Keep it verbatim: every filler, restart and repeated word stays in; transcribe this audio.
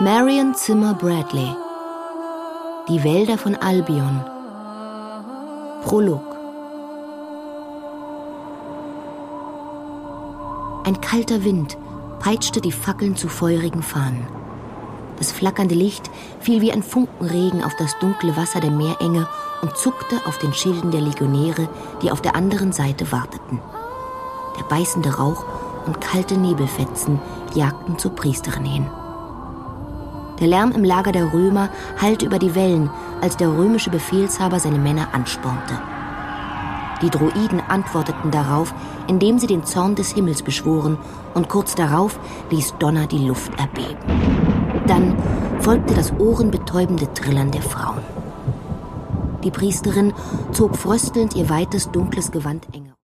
Marion Zimmer Bradley. Die Wälder von Albion. Prolog. Ein kalter Wind peitschte die Fackeln zu feurigen Fahnen. Das flackernde Licht fiel wie ein Funkenregen auf das dunkle Wasser der Meerenge und zuckte auf den Schilden der Legionäre, die auf der anderen Seite warteten. Der beißende Rauch und kalte Nebelfetzen jagten zur Priesterin hin. Der Lärm im Lager der Römer hallte über die Wellen, als der römische Befehlshaber seine Männer anspornte. Die Droiden antworteten darauf, indem sie den Zorn des Himmels beschworen, und kurz darauf ließ Donner die Luft erbeben. Dann folgte das ohrenbetäubende Trillern der Frauen. Die Priesterin zog fröstelnd ihr weites, dunkles Gewand eng